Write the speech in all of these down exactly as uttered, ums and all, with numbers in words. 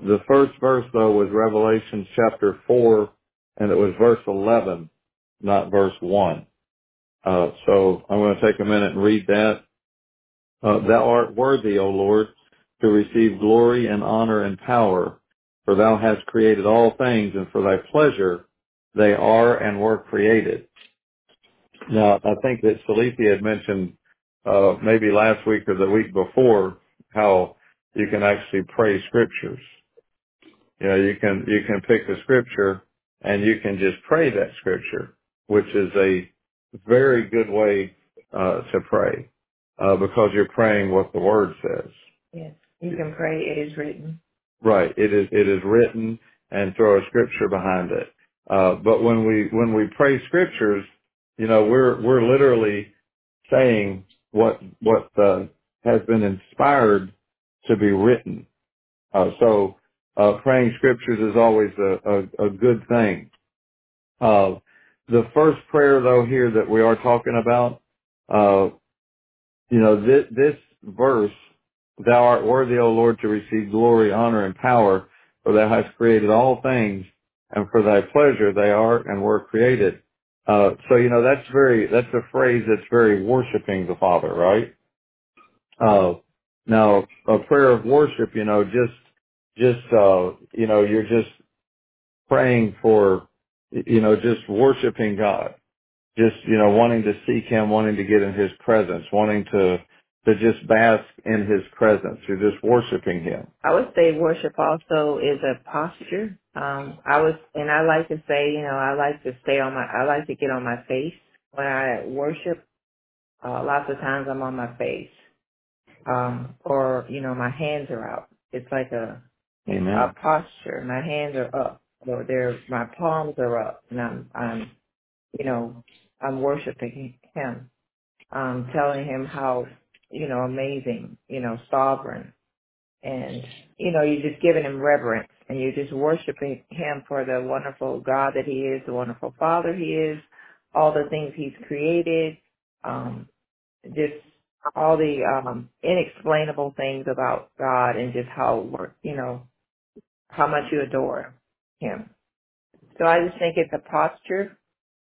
the first verse, though, was Revelation chapter four, and it was verse eleven, not verse one. Uh, so I'm going to take a minute and read that. Uh, Thou art worthy, O Lord, to receive glory and honor and power, for thou hast created all things, and for thy pleasure they are and were created. Now, I think that Salithi had mentioned uh, maybe last week or the week before how you can actually pray scriptures. You know, you can you can pick the scripture and you can just pray that scripture, which is a very good way uh, to pray uh, because you're praying what the Word says. Yes, you can pray. It is written. Right. It is it is written, and throw a scripture behind it. Uh, but when we when we pray scriptures, you know, we're we're literally saying what what uh, has been inspired to be written. Uh, so uh, praying scriptures is always a, a, a good thing. Uh, the first prayer, though, here that we are talking about, uh, you know, this, this verse, thou art worthy, O Lord, to receive glory, honor, and power, for thou hast created all things, and for thy pleasure they are and were created. Uh, so, you know, that's very, that's a phrase that's very worshiping the Father, right? Uh, now, a prayer of worship, you know, just, just, uh, you know, you're just praying for, you know, just worshiping God. Just, you know, wanting to seek Him, wanting to get in His presence, wanting to, to just bask in His presence. You're just worshiping Him. I would say worship also is a posture. Um, I was, and I like to say, you know, I like to stay on my, I like to get on my face when I worship. Uh, lots of times I'm on my face, um, or you know, my hands are out. It's like a, Amen. a posture. My hands are up, or they're, my palms are up, and I'm, I'm, you know, I'm worshiping Him, um, telling Him how, you know, amazing, you know, sovereign. And, you know, you're just giving Him reverence, and you're just worshiping Him for the wonderful God that He is, the wonderful Father He is, all the things He's created, um, just all the um, inexplainable things about God, and just how, you know, how much you adore Him. So I just think it's a posture.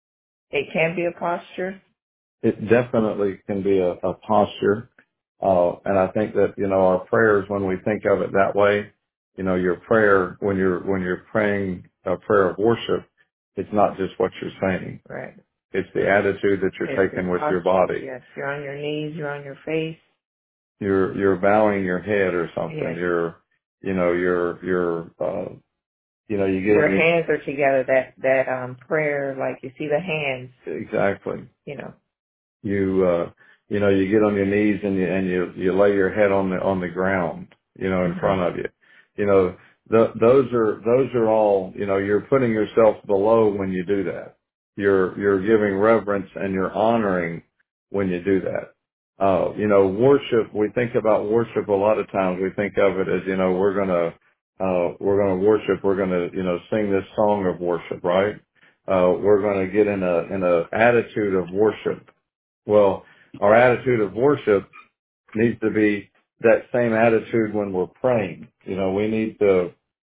It can be a posture. It definitely can be a, a posture. Uh, and I think that, you know, our prayers, when we think of it that way, you know, your prayer, when you're, when you're praying a prayer of worship, it's not just what you're saying. Right. It's the attitude that you're It's taking the with your posture. body. Yes, you're on your knees, you're on your face. You're, you're bowing your head or something. Yes. You're, you know, you're, you're, uh, you know, you get Your on your, hands are together. That that um prayer, like you see the hands. exactly. You know. You, uh, you know, you get on your knees and you, and you, you lay your head on the, on the ground, you know, in Mm-hmm. front of you. You know, th- those are, those are all, you know, you're putting yourself below when you do that. You're, you're giving reverence and you're honoring when you do that. Uh, you know, worship, we think about worship a lot of times. We think of it as, you know, we're gonna, uh, we're gonna worship, we're gonna, you know, sing this song of worship, right? Uh, we're gonna get in a, in a attitude of worship. Well, our attitude of worship needs to be that same attitude when we're praying. You know, we need to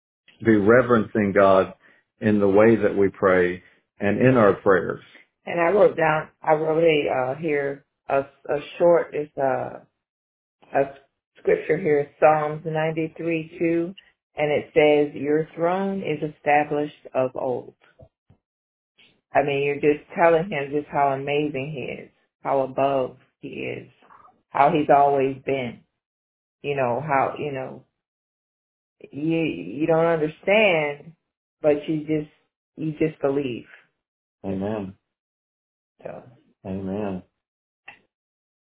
be reverencing God in the way that we pray and in our prayers. And I wrote down. I wrote a uh, here a a short. It's a a scripture here, Psalms ninety-three two, and it says, "Your throne is established of old." I mean, you're just telling Him just how amazing He is, how above He is, how He's always been. You know how you know you you don't understand, but you just you just believe. Amen. So Amen.